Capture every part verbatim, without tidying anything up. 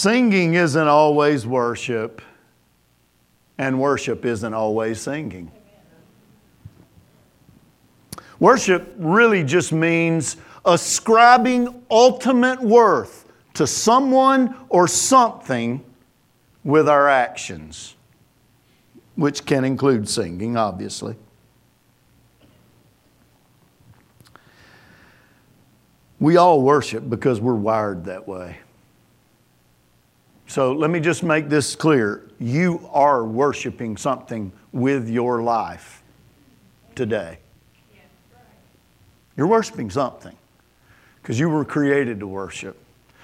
Singing isn't always worship, and worship isn't always singing. Worship really just means ascribing ultimate worth to someone or something with our actions, which can include singing, obviously. We all worship because we're wired that way. So let me just make this clear. You are worshiping something with your life today. You're worshiping something because you were created to worship.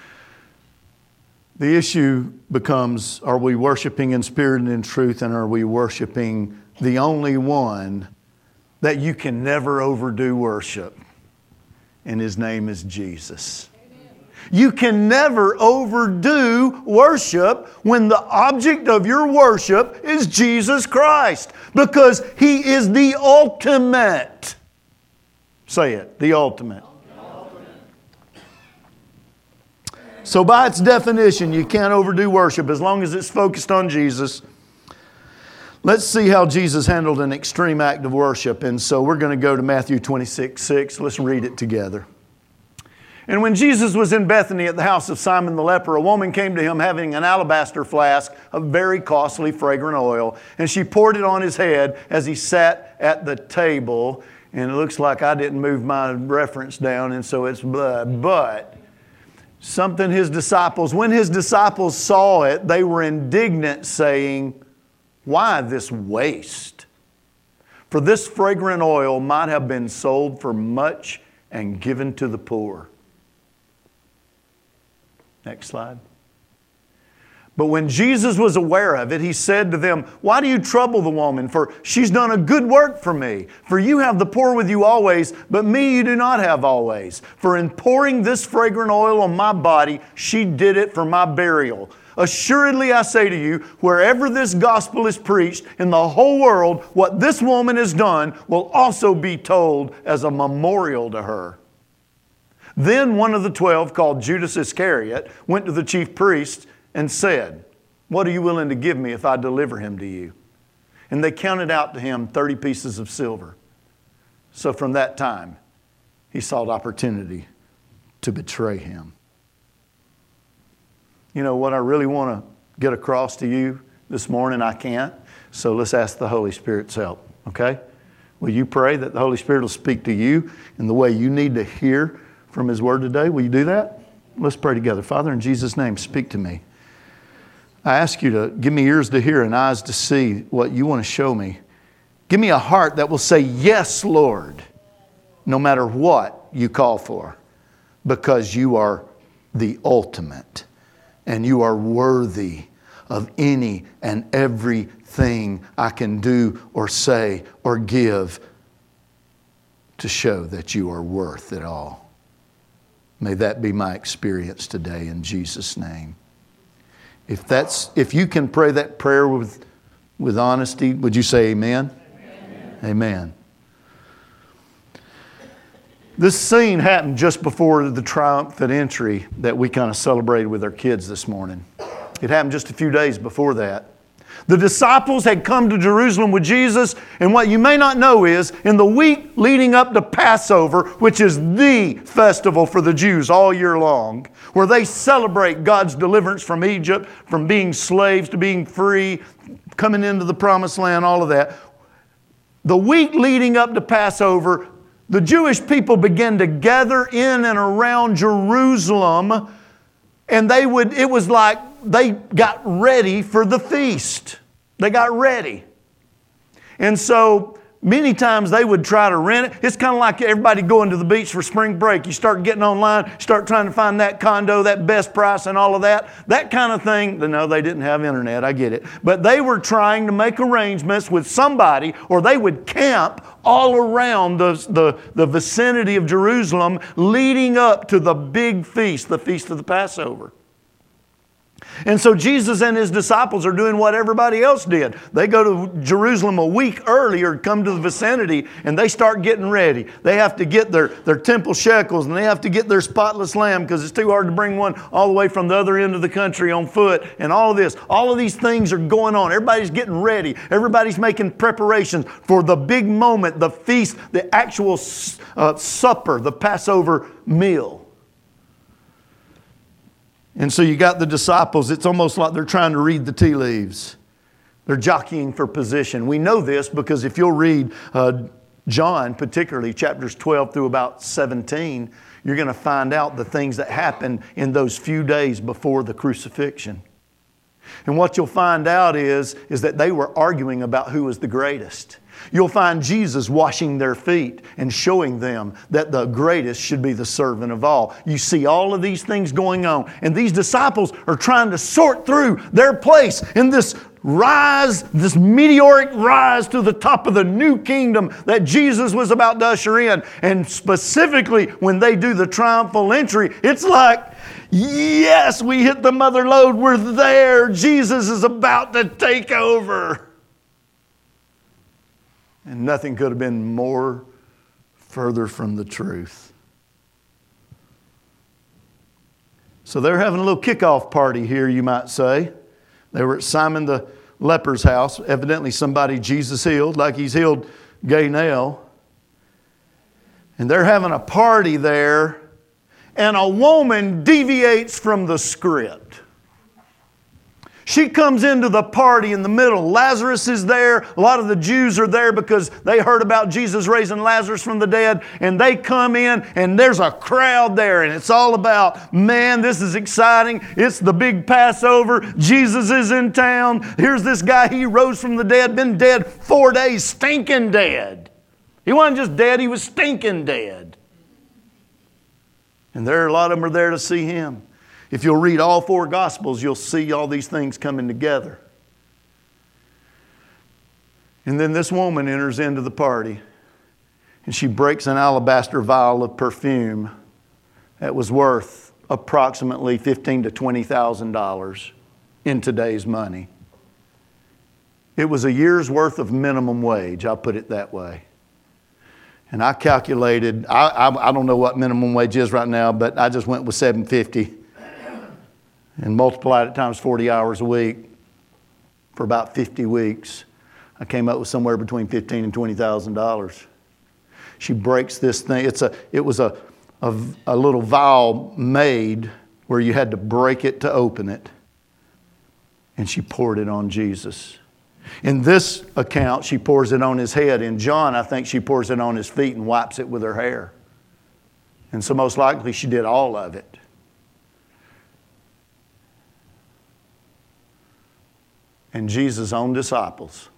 The issue becomes, are we worshiping in spirit and in truth, and are we worshiping the only one that you can never overdo worship? And His name is Jesus. Amen. You can never overdo worship when the object of your worship is Jesus Christ, because He is the ultimate. Say it, the ultimate. The ultimate. So by its definition, you can't overdo worship as long as it's focused on Jesus. Let's see how Jesus handled an extreme act of worship. And so we're going to go to Matthew twenty-six six. Let's read it together. And when Jesus was in Bethany at the house of Simon the leper, a woman came to him having an alabaster flask of very costly fragrant oil. And she poured it on His head as He sat at the table. And it looks like I didn't move my reference down, and so it's blood. But something His disciples, when His disciples saw it, they were indignant, saying, "Why this waste? For this fragrant oil might have been sold for much and given to the poor." Next slide. But when Jesus was aware of it, He said to them, "Why do you trouble the woman? For she's done a good work for me. For you have the poor with you always, but me you do not have always. For in pouring this fragrant oil on my body, she did it for my burial. Assuredly I say to you, wherever this gospel is preached in the whole world, what this woman has done will also be told as a memorial to her." Then one of the twelve, called Judas Iscariot, went to the chief priests and said, "What are you willing to give me if I deliver him to you?" And they counted out to him thirty pieces of silver. So from that time, he sought opportunity to betray Him. You know what I really want to get across to you this morning? I can't. So let's ask the Holy Spirit's help, okay? Will you pray that the Holy Spirit will speak to you in the way you need to hear from His Word today? Will you do that? Let's pray together. Father, in Jesus' name, speak to me. I ask you to give me ears to hear and eyes to see what you want to show me. Give me a heart that will say, "Yes, Lord," no matter what you call for, because you are the ultimate and you are worthy of any and everything I can do or say or give to show that you are worth it all. May that be my experience today in Jesus' name. If that's, if you can pray that prayer with, with honesty, would you say amen? Amen. Amen. This scene happened just before the triumphant entry that we kind of celebrated with our kids this morning. It happened just a few days before that. The disciples had come to Jerusalem with Jesus, and what you may not know is, in the week leading up to Passover, which is the festival for the Jews all year long, where they celebrate God's deliverance from Egypt, from being slaves to being free, coming into the promised land, all of that. The week leading up to Passover, the Jewish people began to gather in and around Jerusalem, and they would, it was like they got ready for the feast. They got ready. And so many times they would try to rent it. It's kind of like everybody going to the beach for spring break. You start getting online, start trying to find that condo, that best price and all of that. That kind of thing. No, they didn't have internet. I get it. But they were trying to make arrangements with somebody, or they would camp all around the, the, the vicinity of Jerusalem leading up to the big feast, the Feast of the Passover. And so Jesus and His disciples are doing what everybody else did. They go to Jerusalem a week earlier, come to the vicinity, and they start getting ready. They have to get their, their temple shekels, and they have to get their spotless lamb because it's too hard to bring one all the way from the other end of the country on foot, and all of this. All of these things are going on. Everybody's getting ready. Everybody's making preparations for the big moment, the feast, the actual uh, supper, the Passover meal. And so you got the disciples. It's almost like they're trying to read the tea leaves. They're jockeying for position. We know this because if you'll read uh, John, particularly chapters twelve through about seventeen, you're going to find out the things that happened in those few days before the crucifixion. And what you'll find out is, is that they were arguing about who was the greatest. You'll find Jesus washing their feet and showing them that the greatest should be the servant of all. You see all of these things going on. And these disciples are trying to sort through their place in this rise, this meteoric rise to the top of the new kingdom that Jesus was about to usher in. And specifically, when they do the triumphal entry, it's like, yes, we hit the mother lode. We're there. Jesus is about to take over. And nothing could have been more further from the truth. So they're having a little kickoff party here, you might say. They were at Simon the leper's house. Evidently somebody Jesus healed, like He's healed Gaynell. And they're having a party there. And a woman deviates from the script. She comes into the party in the middle. Lazarus is there. A lot of the Jews are there because they heard about Jesus raising Lazarus from the dead. And they come in and there's a crowd there. And it's all about, man, this is exciting. It's the big Passover. Jesus is in town. Here's this guy. He rose from the dead. Been dead four days. Stinking dead. He wasn't just dead. He was stinking dead. And there a lot of them are there to see Him. If you'll read all four Gospels, you'll see all these things coming together. And then this woman enters into the party, and she breaks an alabaster vial of perfume that was worth approximately fifteen thousand to twenty thousand dollars in today's money. It was a year's worth of minimum wage, I'll put it that way. And I calculated, I, I, I don't know what minimum wage is right now, but I just went with seven fifty. And multiplied it times forty hours a week for about fifty weeks. I came up with somewhere between fifteen thousand and twenty thousand dollars. She breaks this thing. It's a, it was a, a, a little vial made where you had to break it to open it. And she poured it on Jesus. In this account, she pours it on His head. In John, I think she pours it on His feet and wipes it with her hair. And so most likely she did all of it. And Jesus' own disciples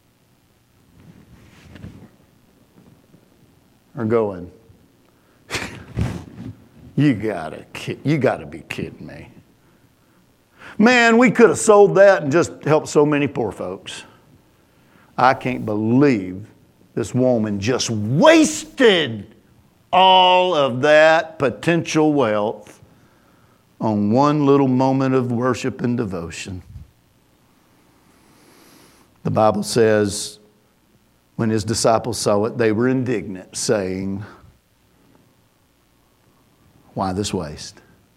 are going, you gotta, you gotta be kidding me. Man, we could have sold that and just helped so many poor folks. I can't believe this woman just wasted all of that potential wealth on one little moment of worship and devotion. The Bible says, when His disciples saw it, they were indignant, saying, why this waste?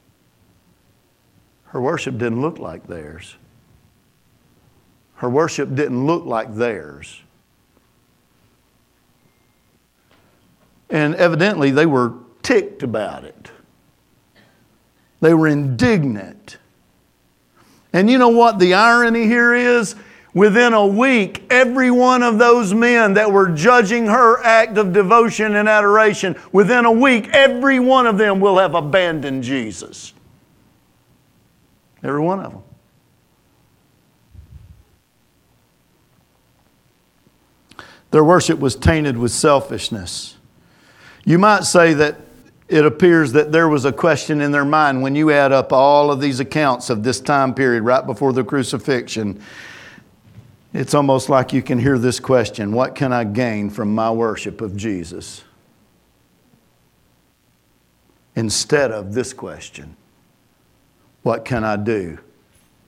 Her worship didn't look like theirs. Her worship didn't look like theirs. And evidently they were ticked about it. They were indignant. And you know what the irony here is? Within a week, every one of those men that were judging her act of devotion and adoration, within a week, every one of them will have abandoned Jesus. Every one of them. Their worship was tainted with selfishness. You might say that it appears that there was a question in their mind when you add up all of these accounts of this time period right before the crucifixion. It's almost like you can hear this question: what can I gain from my worship of Jesus? Instead of this question: what can I do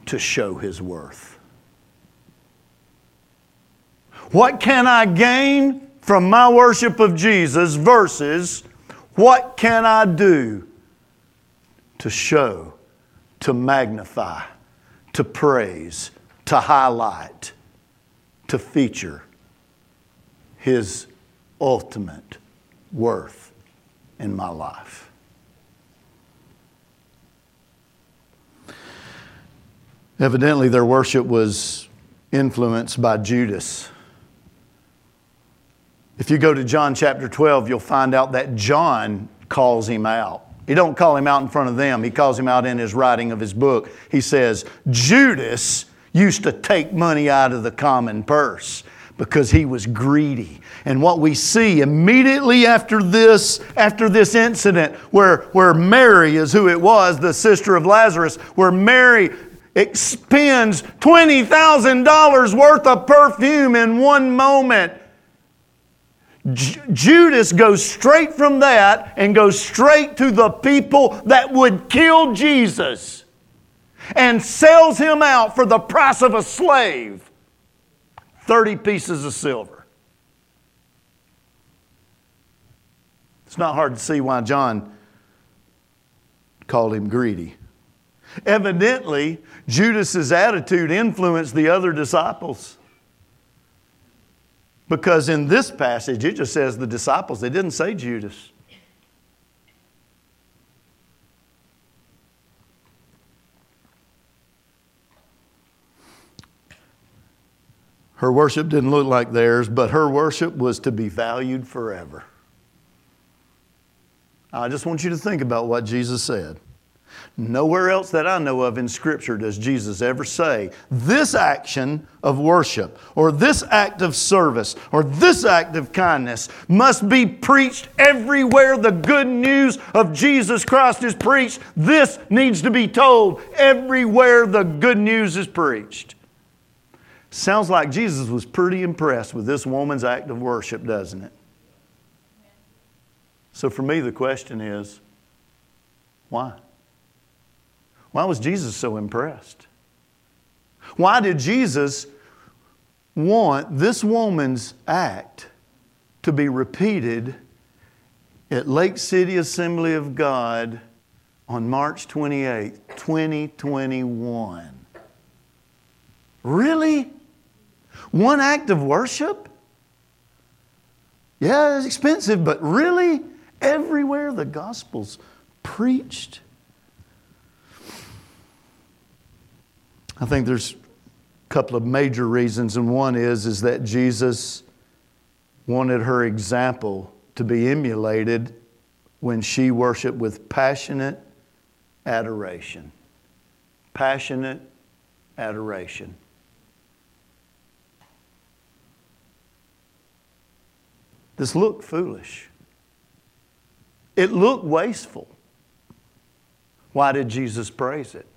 to show His worth? What can I gain from my worship of Jesus versus what can I do to show, to magnify, to praise, to highlight, to feature His ultimate worth in my life? Evidently, their worship was influenced by Judas. If you go to John chapter twelve, you'll find out that John calls him out. He don't call him out in front of them. He calls him out in his writing of his book. He says, Judas used to take money out of the common purse because he was greedy. And what we see immediately after this, after this incident, where, where Mary is who it was, the sister of Lazarus, where Mary expends twenty thousand dollars worth of perfume in one moment. J- Judas goes straight from that and goes straight to the people that would kill Jesus and sells Him out for the price of a slave. thirty pieces of silver. It's not hard to see why John called him greedy. Evidently, Judas's attitude influenced the other disciples. Because in this passage, it just says the disciples. It didn't say Judas. Her worship didn't look like theirs, but her worship was to be valued forever. I just want you to think about what Jesus said. Nowhere else that I know of in Scripture does Jesus ever say, this action of worship, or this act of service, or this act of kindness must be preached everywhere the good news of Jesus Christ is preached. This needs to be told everywhere the good news is preached. Sounds like Jesus was pretty impressed with this woman's act of worship, doesn't it? So for me, the question is, why? Why was Jesus so impressed? Why did Jesus want this woman's act to be repeated at Lake City Assembly of God on March twenty-eighth, twenty twenty-one? Really? One act of worship? Yeah, it's expensive, but really? Everywhere the gospel's preached? I think there's a couple of major reasons, and one is, is that Jesus wanted her example to be emulated when she worshiped with passionate adoration. Passionate adoration. This looked foolish. It looked wasteful. Why did Jesus praise it?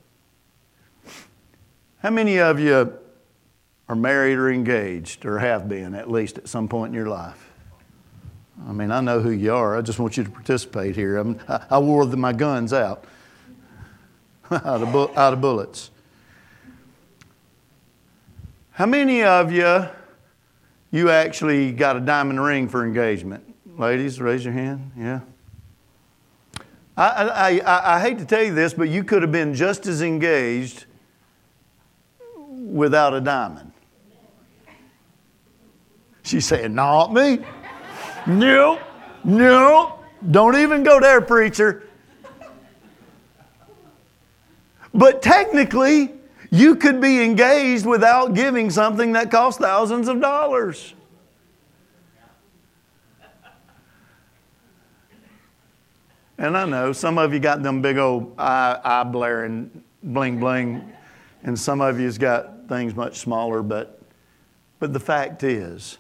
How many of you are married or engaged, or have been at least at some point in your life? I mean, I know who you are. I just want you to participate here. I'm, I, I wore the, my guns out, out, of bu- out of bullets. How many of you, you actually got a diamond ring for engagement? Ladies, raise your hand. Yeah. I, I, I, I hate to tell you this, but you could have been just as engaged without a diamond. She said, not me. No, no, don't even go there, preacher. But technically, you could be engaged without giving something that costs thousands of dollars. And I know some of you got them big old eye, eye blaring bling bling, and some of you's got things much smaller, but but the fact is,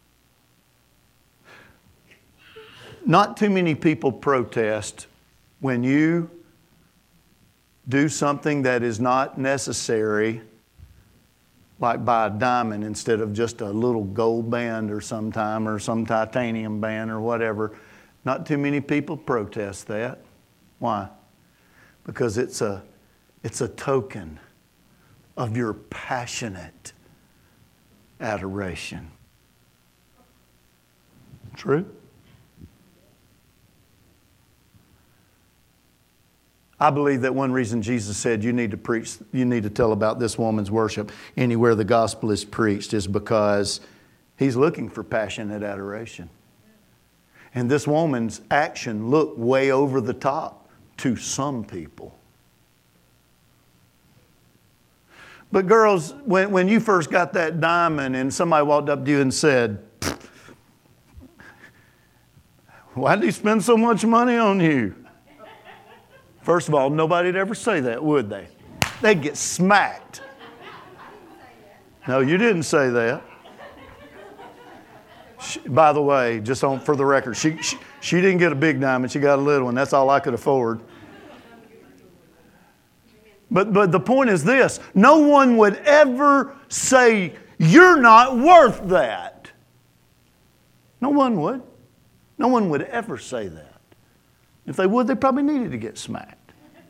not too many people protest when you do something that is not necessary, like buy a diamond instead of just a little gold band or sometime, or some titanium band or whatever. Not too many people protest that. Why? Because it's a, it's a token of your passionate adoration. True? I believe that one reason Jesus said you need to preach, you need to tell about this woman's worship anywhere the gospel is preached is because He's looking for passionate adoration. And this woman's action looked way over the top to some people. But girls, when, when you first got that diamond and somebody walked up to you and said, "Why did he spend so much money on you?" First of all, nobody'd ever say that, would they? They'd get smacked. No, you didn't say that. She, by the way, just on for the record, she, she she didn't get a big diamond. She got a little one. That's all I could afford. But but the point is this: no one would ever say you're not worth that. No one would. No one would ever say that. If they would, they probably needed to get smacked.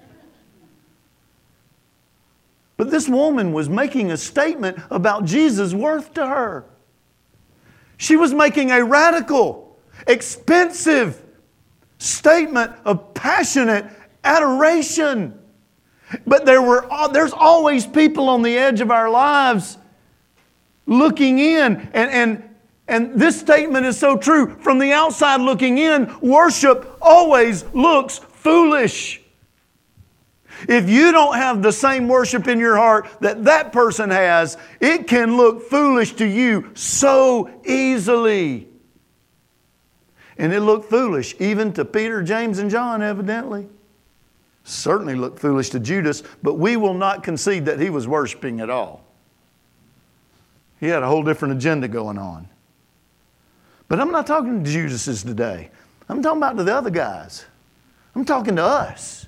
But this woman was making a statement about Jesus' worth to her. She was making a radical, expensive statement of passionate adoration. But there were there's always people on the edge of our lives looking in. And, and, and this statement is so true. From the outside looking in, worship always looks foolish. If you don't have the same worship in your heart that that person has, it can look foolish to you so easily. And it looked foolish even to Peter, James, and John, evidently. Certainly looked foolish to Judas, but we will not concede that he was worshiping at all. He had a whole different agenda going on. But I'm not talking to Judases today. I'm talking about to the other guys. I'm talking to us.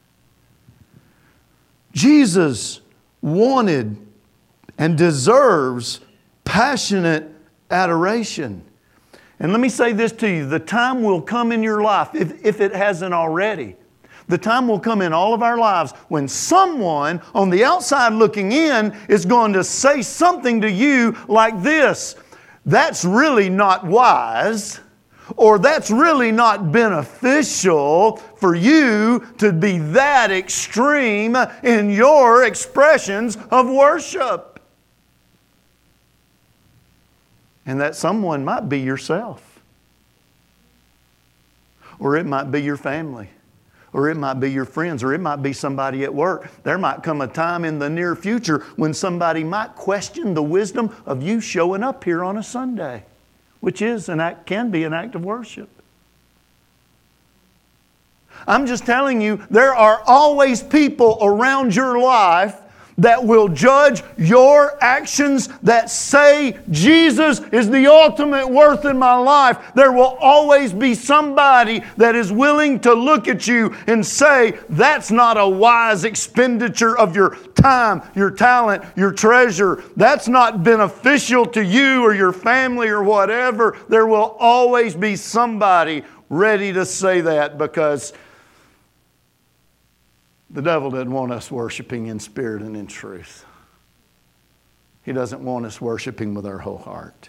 Jesus wanted and deserves passionate adoration. And let me say this to you. The time will come in your life, if, if it hasn't already, the time will come in all of our lives when someone on the outside looking in is going to say something to you like this: "That's really not wise," or "That's really not beneficial for you to be that extreme in your expressions of worship." And that someone might be yourself. Or it might be your family. Or it might be your friends. Or it might be somebody at work. There might come a time in the near future when somebody might question the wisdom of you showing up here on a Sunday, which is an act, can be an act of worship. I'm just telling you, there are always people around your life that will judge your actions that say Jesus is the ultimate worth in my life. There will always be somebody that is willing to look at you and say, "That's not a wise expenditure of your time, your talent, your treasure. That's not beneficial to you or your family or whatever." There will always be somebody ready to say that, because the devil doesn't want us worshiping in spirit and in truth. He doesn't want us worshiping with our whole heart.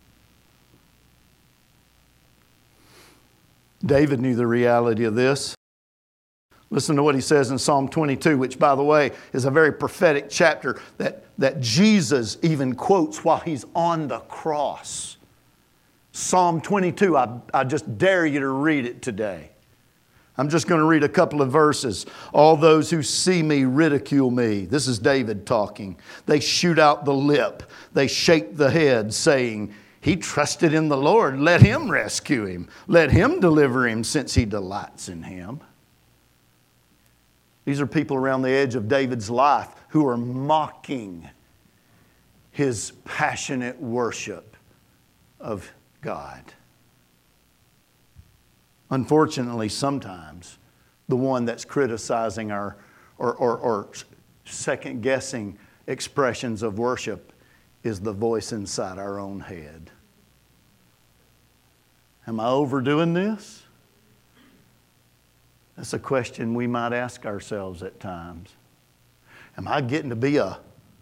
David knew the reality of this. Listen to what he says in Psalm twenty-two, which, by the way, is a very prophetic chapter that, that Jesus even quotes while he's on the cross. Psalm twenty-two, I, I just dare you to read it today. I'm just going to read a couple of verses. "All those who see me ridicule me." This is David talking. "They shoot out the lip. They shake the head, saying, 'He trusted in the Lord. Let Him rescue him. Let Him deliver him, since He delights in him.'" These are people around the edge of David's life who are mocking his passionate worship of God. Unfortunately, sometimes the one that's criticizing our or, or, or second-guessing expressions of worship is the voice inside our own head. Am I overdoing this? That's a question we might ask ourselves at times. Am I getting to be a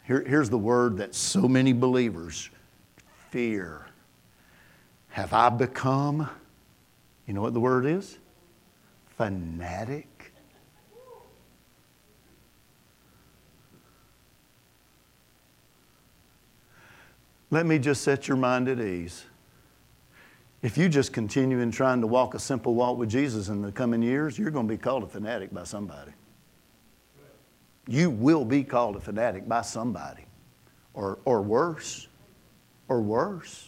Here, here's the word that so many believers fear. Have I become, you know what the word is? Fanatic. Let me just set your mind at ease. If you just continue in trying to walk a simple walk with Jesus in the coming years, you're going to be called a fanatic by somebody. You will be called a fanatic by somebody. Or, or worse. Or worse.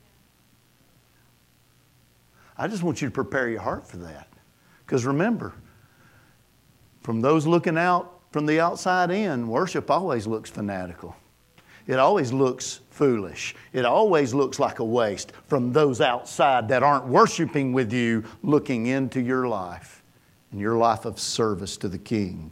I just want you to prepare your heart for that. Because remember, from those looking out from the outside in, worship always looks fanatical. It always looks foolish. It always looks like a waste from those outside that aren't worshiping with you, looking into your life and your life of service to the King.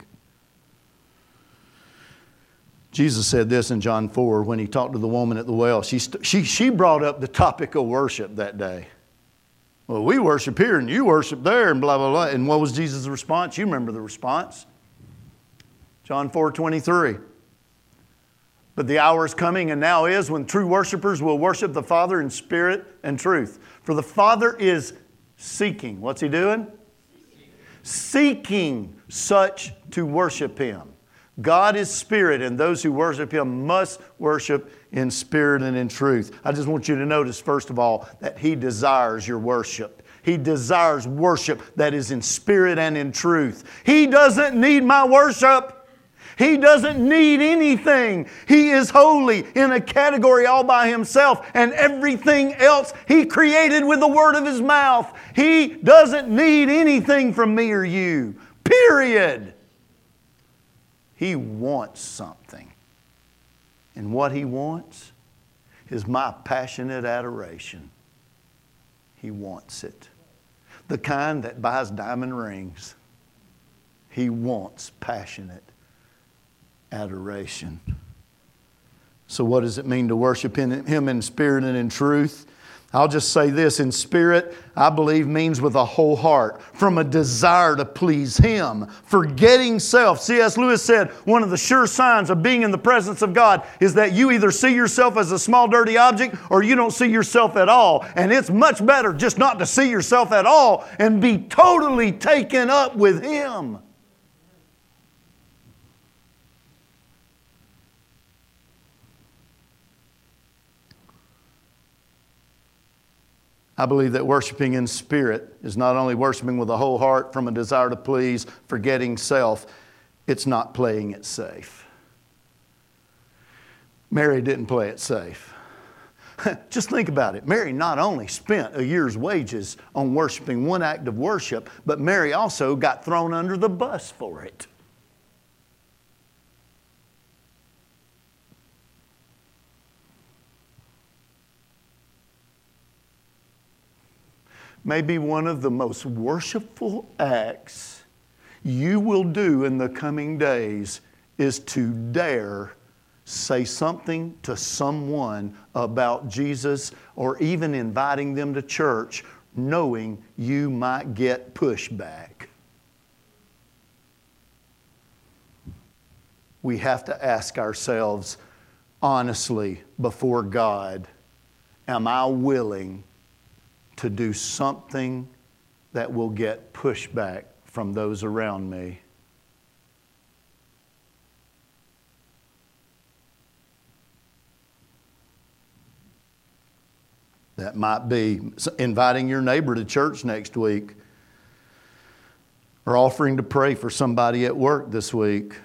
Jesus said this in John four when He talked to the woman at the well. She, st- she, she brought up the topic of worship that day. Well, we worship here and you worship there and blah, blah, blah. And what was Jesus' response? You remember the response. John four twenty-three. But the hour is coming and now is when true worshipers will worship the Father in spirit and truth. For the Father is seeking. What's He doing? Seeking, seeking such to worship Him. God is spirit, and those who worship Him must worship in spirit and in truth. I just want you to notice, first of all, that He desires your worship. He desires worship that is in spirit and in truth. He doesn't need my worship. He doesn't need anything. He is holy in a category all by Himself, and everything else He created with the word of His mouth. He doesn't need anything from me or you. Period. He wants something. And what He wants is my passionate adoration. He wants it. The kind that buys diamond rings. He wants passionate adoration. So what does it mean to worship Him in spirit and in truth? I'll just say this, in spirit, I believe means with a whole heart, from a desire to please Him, forgetting self. C S Lewis said, one of the sure signs of being in the presence of God is that you either see yourself as a small dirty object or you don't see yourself at all. And it's much better just not to see yourself at all and be totally taken up with Him. I believe that worshiping in spirit is not only worshiping with a whole heart from a desire to please, forgetting self, it's not playing it safe. Mary didn't play it safe. Just think about it. Mary not only spent a year's wages on worshiping one act of worship, but Mary also got thrown under the bus for it. Maybe one of the most worshipful acts you will do in the coming days is to dare say something to someone about Jesus or even inviting them to church, knowing you might get pushback. We have to ask ourselves honestly before God, am I willing to do something that will get pushback from those around me? That might be inviting your neighbor to church next week, or offering to pray for somebody at work this week,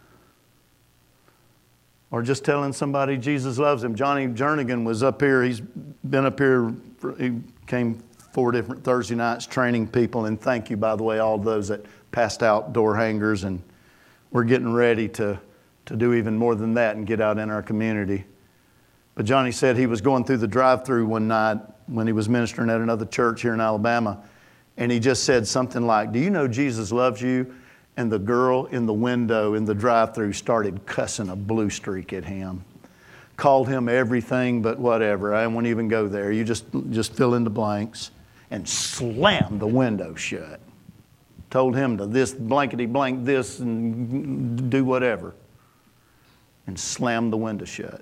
or just telling somebody Jesus loves them. Johnny Jernigan was up here. He's been up here. For, he came four different Thursday nights training people. And thank you, by the way, all those that passed out door hangers. And we're getting ready to, to do even more than that and get out in our community. But Johnny said he was going through the drive-thru one night when he was ministering at another church here in Alabama. And he just said something like, do you know Jesus loves you? And the girl in the window in the drive-thru started cussing a blue streak at him. Called him everything but whatever. I won't even go there. You just, just fill in the blanks. And slammed the window shut. Told him to this blankety blank this and do whatever. and slammed the window shut.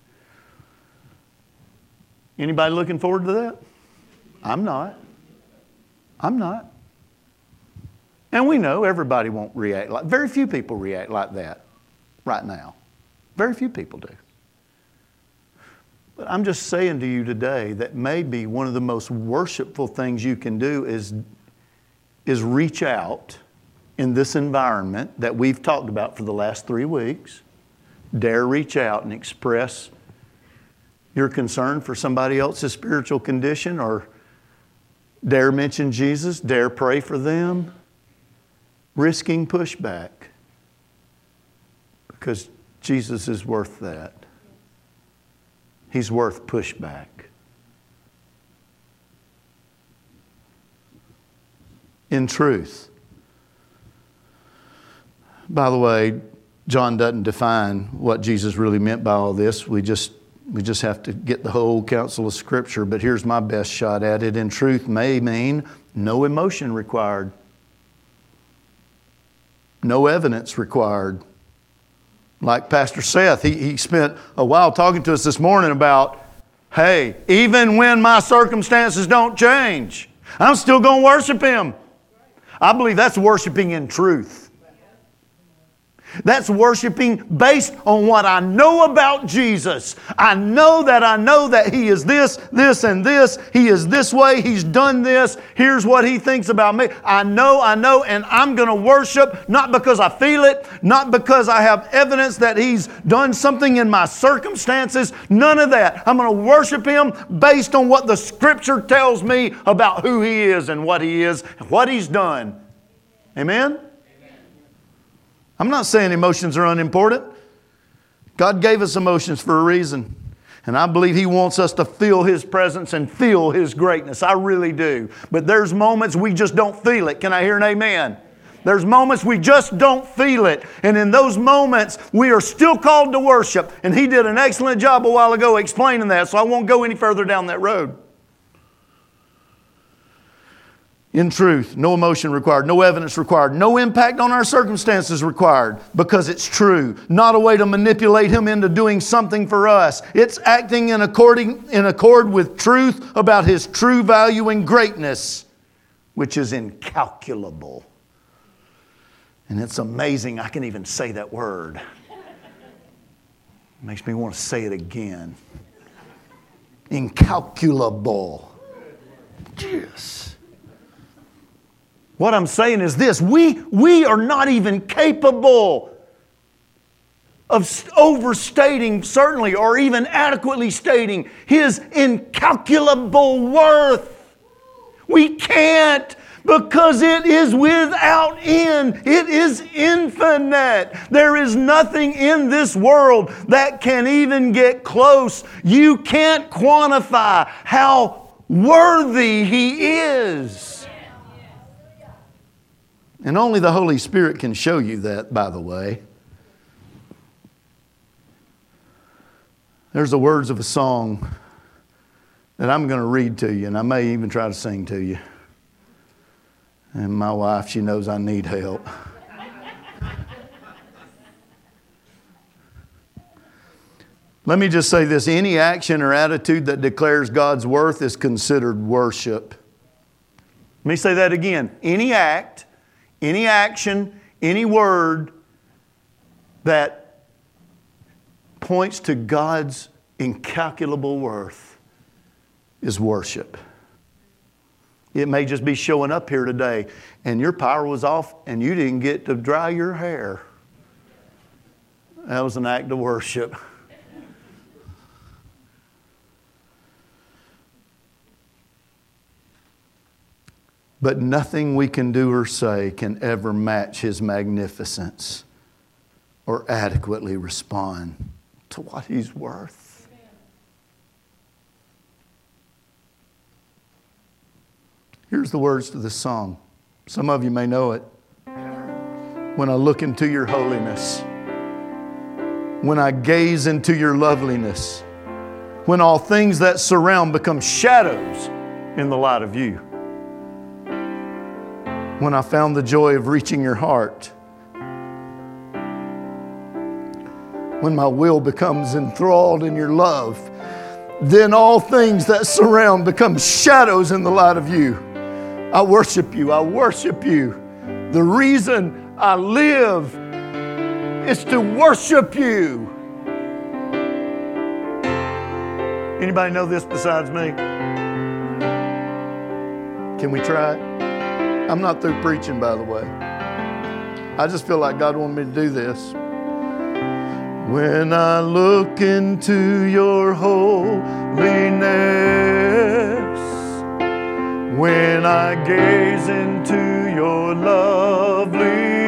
Anybody looking forward to that? I'm not. I'm not. And we know everybody won't react like, very few people react like that right now. Very few people do. But I'm just saying to you today that maybe one of the most worshipful things you can do is, is reach out in this environment that we've talked about for the last three weeks. Dare reach out and express your concern for somebody else's spiritual condition, or dare mention Jesus, dare pray for them, risking pushback, because Jesus is worth that. He's worth pushback. In truth. By the way, John doesn't define what Jesus really meant by all this. We just we just have to get the whole counsel of Scripture, but here's my best shot at it. In truth may mean no emotion required. No evidence required. Like Pastor Seth, he, he spent a while talking to us this morning about, hey, even when my circumstances don't change, I'm still going to worship Him. I believe that's worshiping in truth. That's worshiping based on what I know about Jesus. I know that I know that He is this, this, and this. He is this way. He's done this. Here's what He thinks about me. I know, I know, and I'm going to worship not because I feel it, not because I have evidence that He's done something in my circumstances. None of that. I'm going to worship Him based on what the Scripture tells me about who He is and what He is and what He's done. Amen? I'm not saying emotions are unimportant. God gave us emotions for a reason. And I believe He wants us to feel His presence and feel His greatness. I really do. But there's moments we just don't feel it. Can I hear an amen? There's moments we just don't feel it. And in those moments, we are still called to worship. And He did an excellent job a while ago explaining that, so I won't go any further down that road. In truth, no emotion required, no evidence required, no impact on our circumstances required, because it's true. Not a way to manipulate Him into doing something for us. It's acting in, according, in accord with truth about His true value and greatness, which is incalculable. And it's amazing I can even say that word. It makes me want to say it again. Incalculable. Yes. What I'm saying is this, we, we are not even capable of overstating, certainly, or even adequately stating His incalculable worth. We can't, because it is without end. It is infinite. There is nothing in this world that can even get close. You can't quantify how worthy He is. And only the Holy Spirit can show you that, by the way. There's the words of a song that I'm going to read to you, and I may even try to sing to you. And my wife, she knows I need help. Let me just say this. Any action or attitude that declares God's worth is considered worship. Let me say that again. Any act, any action, any word that points to God's incalculable worth is worship. It may just be showing up here today and your power was off and you didn't get to dry your hair. That was an act of worship. But nothing we can do or say can ever match His magnificence or adequately respond to what He's worth. Here's the words to this song. Some of you may know it. When I look into your holiness, when I gaze into your loveliness, when all things that surround become shadows in the light of you. When I found the joy of reaching your heart, when my will becomes enthralled in your love, then all things that surround become shadows in the light of you. I worship you. I worship you. The reason I live is to worship you. Anybody know this besides me? Can we try it? I'm not through preaching, by the way. I just feel like God wanted me to do this. When I look into your holiness, when I gaze into your loveliness,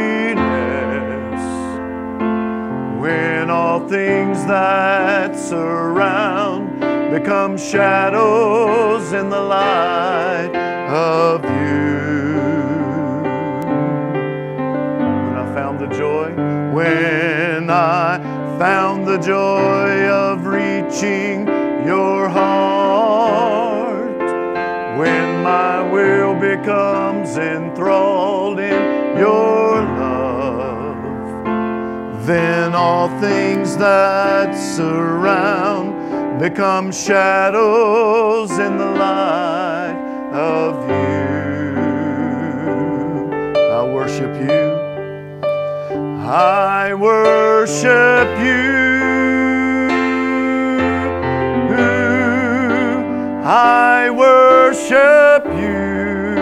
when all things that surround become shadows in the light of you. When I found the joy, when I found the joy of reaching your heart, when my will becomes enthralled in your love, then all things that surround become shadows in the light of you. I worship you. I worship you. I worship you.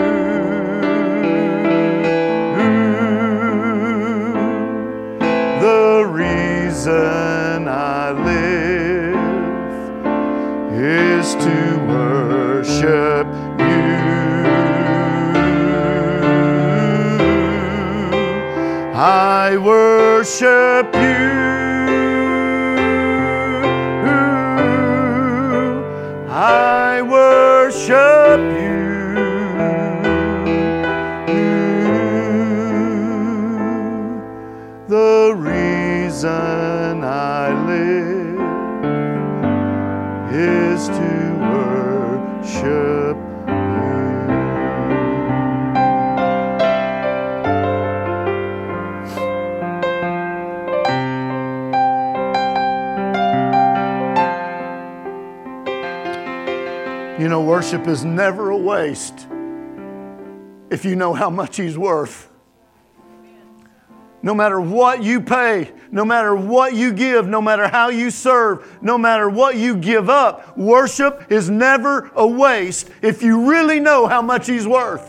The reason I live is to worship you. I worship you. I worship you. The reason I live is to worship you. You know, worship is never a waste if you know how much He's worth. No matter what you pay, no matter what you give, no matter how you serve, no matter what you give up, worship is never a waste if you really know how much He's worth.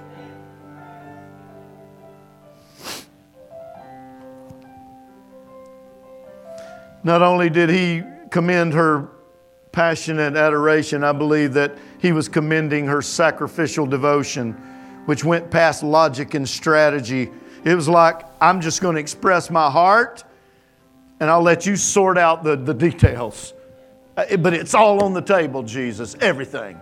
Not only did He commend her passionate adoration, I believe that He was commending her sacrificial devotion, which went past logic and strategy. It was like, I'm just going to express my heart and I'll let you sort out the, the details. But it's all on the table, Jesus, everything.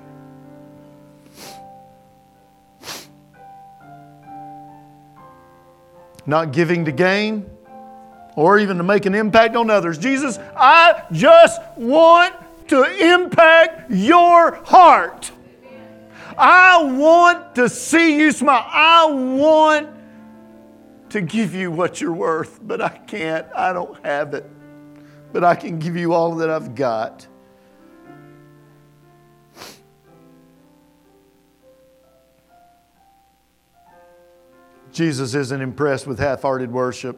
Not giving to gain or even to make an impact on others. Jesus, I just want to impact your heart. I want to see you smile. I want to give you what you're worth, but I can't. I don't have it. But I can give you all that I've got. Jesus isn't impressed with half-hearted worship.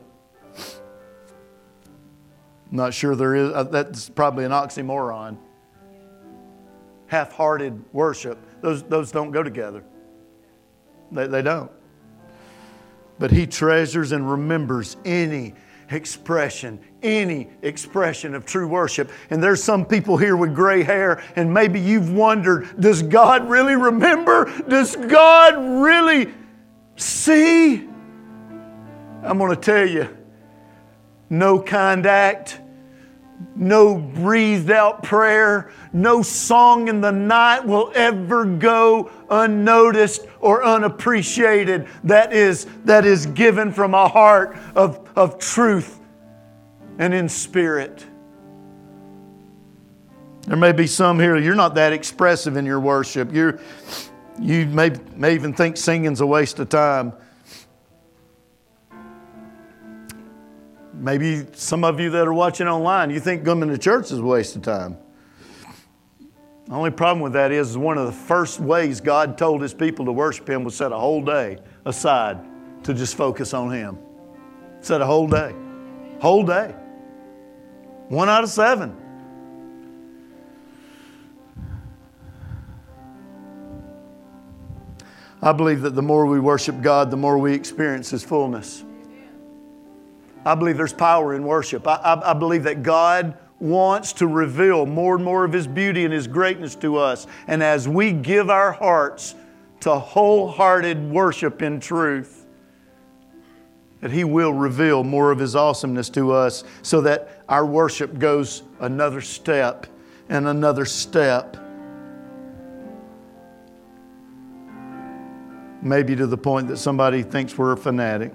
I'm not sure there is. That's probably an oxymoron. Half-hearted worship. Those, those don't go together. They, they don't. But He treasures and remembers any expression, any expression of true worship. And there's some people here with gray hair, and maybe you've wondered, does God really remember? Does God really see? I'm going to tell you, no kind act, no breathed out prayer, no song in the night will ever go unnoticed or unappreciated. That is, that is given from a heart of, of truth and in spirit. There may be some here, you're not that expressive in your worship. You're, you may, may even think singing's a waste of time. Maybe some of you that are watching online, you think coming to church is a waste of time. The only problem with that is one of the first ways God told His people to worship Him was set a whole day aside to just focus on Him. Set a whole day. Whole day. One out of seven. I believe that the more we worship God, the more we experience His fullness. I believe there's power in worship. I, I, I believe that God wants to reveal more and more of His beauty and His greatness to us. And as we give our hearts to wholehearted worship in truth, that He will reveal more of His awesomeness to us so that our worship goes another step and another step. Maybe to the point that somebody thinks we're a fanatic.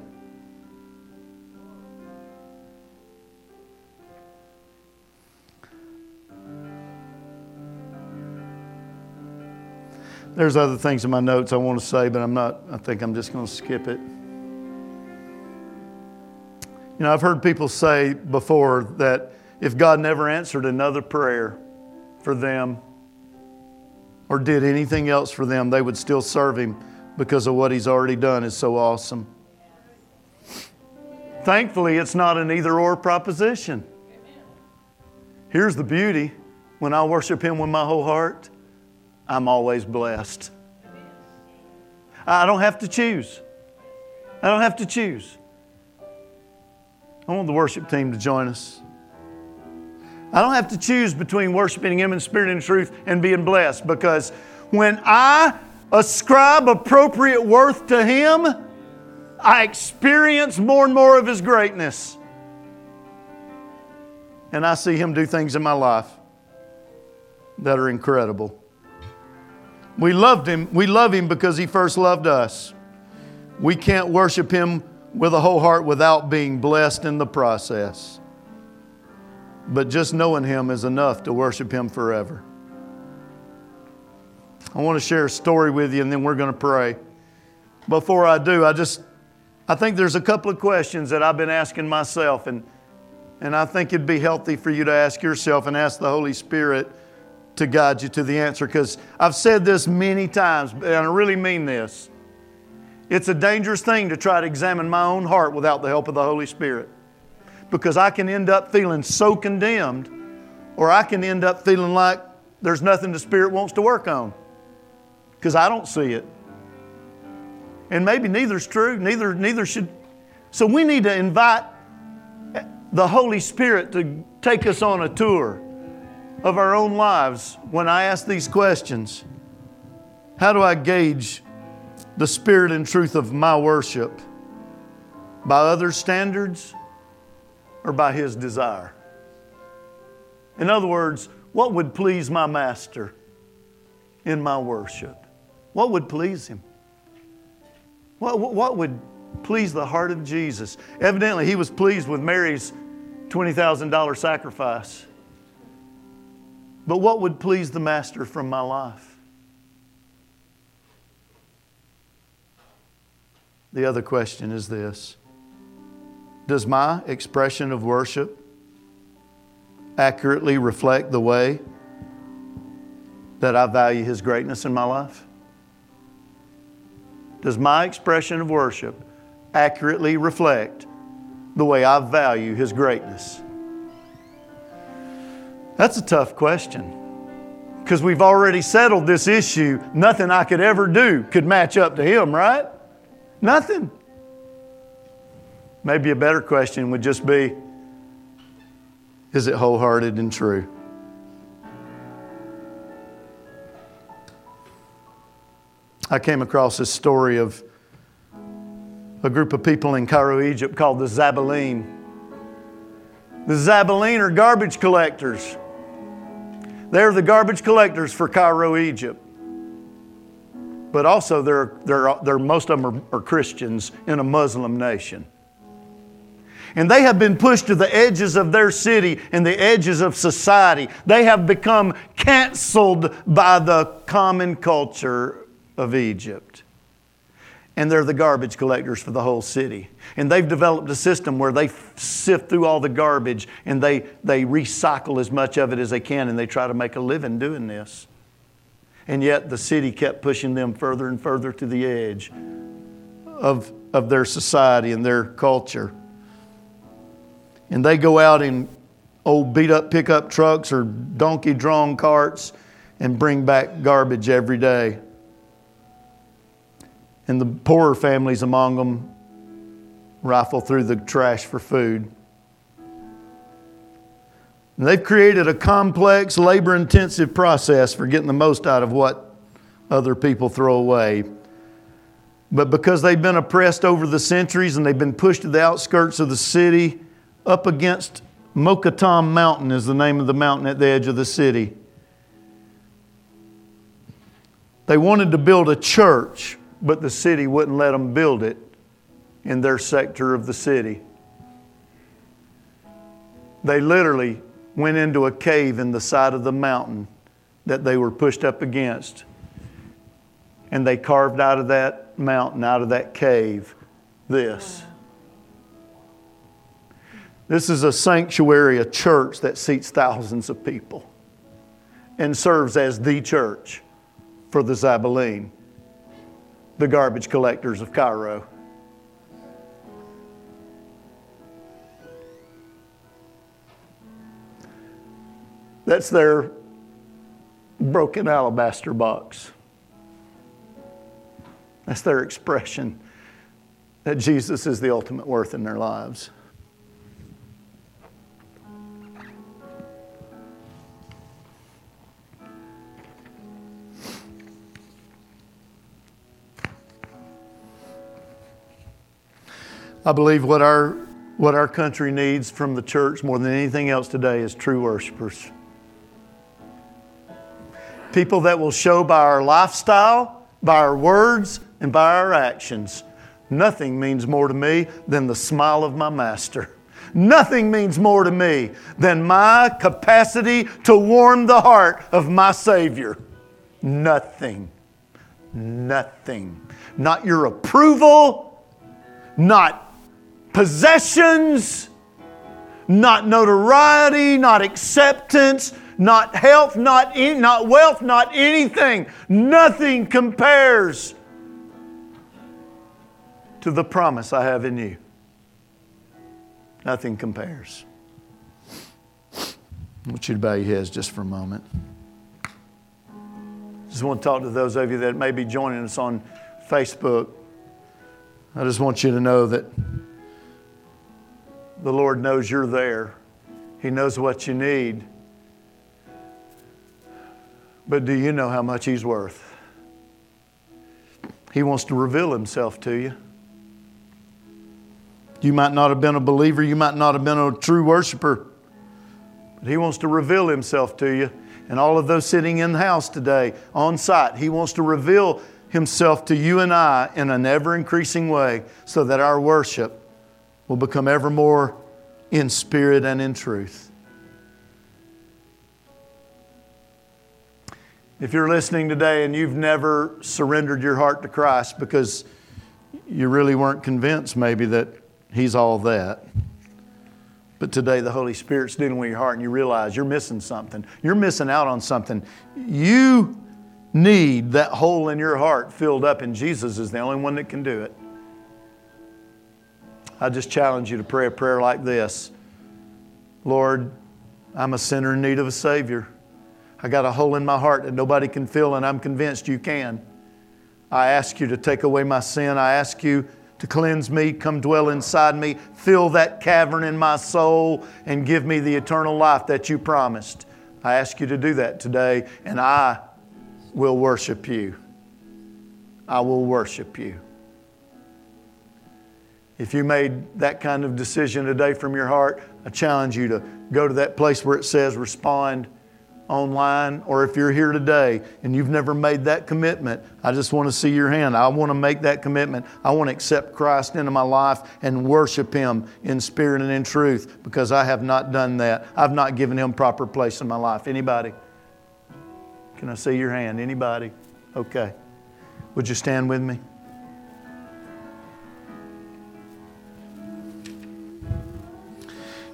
There's other things in my notes I want to say, but I'm not, I think I'm just going to skip it. You know, I've heard people say before that if God never answered another prayer for them or did anything else for them, they would still serve Him because of what He's already done is so awesome. Thankfully, it's not an either-or proposition. Here's the beauty. When I worship Him with my whole heart, I'm always blessed. I don't have to choose. I don't have to choose. I want the worship team to join us. I don't have to choose between worshiping Him in spirit and truth and being blessed, because when I ascribe appropriate worth to Him, I experience more and more of His greatness. And I see Him do things in my life that are incredible. We loved Him. We love Him because He first loved us. We can't worship Him with a whole heart without being blessed in the process. But just knowing Him is enough to worship Him forever. I want to share a story with you, and then we're going to pray. Before I do, I just, I think there's a couple of questions that I've been asking myself, and, and I think it'd be healthy for you to ask yourself and ask the Holy Spirit to guide you to the answer, because I've said this many times, and I really mean this. It's a dangerous thing to try to examine my own heart without the help of the Holy Spirit, because I can end up feeling so condemned, or I can end up feeling like there's nothing the Spirit wants to work on because I don't see it. And maybe neither's true, neither, neither should. So we need to invite the Holy Spirit to take us on a tour of our own lives when I ask these questions. How do I gauge the spirit and truth of my worship? By other standards or by His desire? In other words, what would please my Master in my worship? What would please Him? What, what would please the heart of Jesus? Evidently, He was pleased with Mary's twenty thousand dollars sacrifice. But what would please the Master from my life? The other question is this: does my expression of worship accurately reflect the way that I value His greatness in my life? Does my expression of worship accurately reflect the way I value His greatness? That's a tough question, because we've already settled this issue. Nothing I could ever do could match up to Him, right? Nothing. Maybe a better question would just be, is it wholehearted and true? I came across this story of a group of people in Cairo, Egypt called the Zabbaleen. The Zabbaleen are garbage collectors. They're the garbage collectors for Cairo, Egypt. But also, they're, they're, they're, most of them are, are Christians in a Muslim nation. And they have been pushed to the edges of their city and the edges of society. They have become canceled by the common culture of Egypt. and they're the garbage collectors for the whole city. And they've developed a system where they sift through all the garbage and they, they recycle as much of it as they can, and they try to make a living doing this. And yet the city kept pushing them further and further to the edge of, of their society and their culture. And they go out in old beat-up pickup trucks or donkey-drawn carts and bring back garbage every day. And the poorer families among them rifle through the trash for food. And they've created a complex, labor-intensive process for getting the most out of what other people throw away. But because they've been oppressed over the centuries and they've been pushed to the outskirts of the city, up against Mokatam Mountain is the name of the mountain at the edge of the city. They wanted to build a church, but the city wouldn't let them build it in their sector of the city. They literally went into a cave in the side of the mountain that they were pushed up against. And they carved out of that mountain, out of that cave, this. This is a sanctuary, a church that seats thousands of people and serves as the church for the Zebulun, the garbage collectors of Cairo. That's their broken alabaster box. That's their expression that Jesus is the ultimate worth in their lives. I believe what our, what our country needs from the church more than anything else today is true worshipers. People that will show by our lifestyle, by our words, and by our actions. Nothing means more to me than the smile of my master. Nothing means more to me than my capacity to warm the heart of my Savior. Nothing. Nothing. Not your approval, not possessions, not notoriety, not acceptance, not health, not, in, not wealth, not anything. Nothing compares to the promise I have in you. Nothing compares. I want you to bow your heads just for a moment. Just want to talk to those of you that may be joining us on Facebook. I just want you to know that the Lord knows you're there. He knows what you need. But do you know how much He's worth? He wants to reveal Himself to you. You might not have been a believer. You might not have been a true worshiper. But He wants to reveal Himself to you. And all of those sitting in the house today, on site, He wants to reveal Himself to you and I in an ever-increasing way so that our worship will become ever more in spirit and in truth. If you're listening today and you've never surrendered your heart to Christ because you really weren't convinced maybe that He's all that, but today the Holy Spirit's dealing with your heart and you realize you're missing something. You're missing out on something. You need that hole in your heart filled up, and Jesus is the only one that can do it. I just challenge you to pray a prayer like this. Lord, I'm a sinner in need of a Savior. I got a hole in my heart that nobody can fill, and I'm convinced you can. I ask you to take away my sin. I ask you to cleanse me, come dwell inside me, fill that cavern in my soul, and give me the eternal life that you promised. I ask you to do that today, and I will worship you. I will worship you. If you made that kind of decision today from your heart, I challenge you to go to that place where it says respond online. Or if you're here today and you've never made that commitment, I just want to see your hand. I want to make that commitment. I want to accept Christ into my life and worship Him in spirit and in truth, because I have not done that. I've not given Him proper place in my life. Anybody? Can I see your hand? Anybody? Okay. Would you stand with me?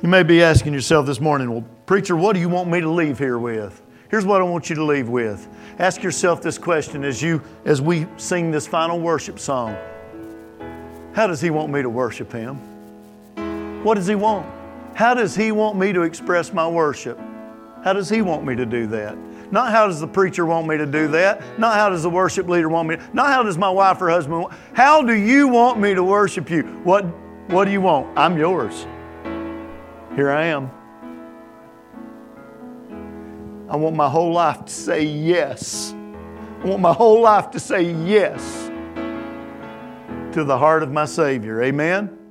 You may be asking yourself this morning, well, preacher, what do you want me to leave here with? Here's what I want you to leave with. Ask yourself this question as you, as we sing this final worship song. How does He want me to worship Him? What does He want? How does He want me to express my worship? How does He want me to do that? Not how does the preacher want me to do that. Not how does the worship leader want me to, not how does my wife or husband want. How do you want me to worship you? What, what do you want? I'm yours. Here I am. I want my whole life to say yes. I want my whole life to say yes to the heart of my Savior. Amen?